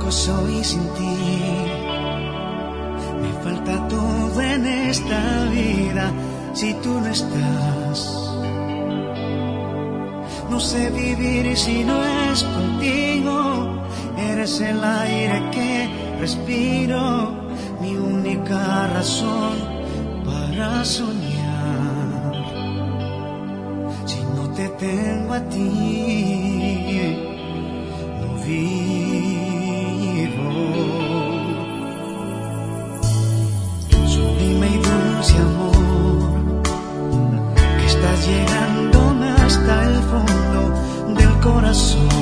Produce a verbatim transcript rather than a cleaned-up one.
soy sin ti. Me falta todo en esta vida si tú no estás. No sé vivir si no es contigo. Eres el aire que respiro, mi única razón para soñar. Si no te tengo a ti, no vivo. Sublime y dulce amor, que estás llegándome hasta el fondo del corazón.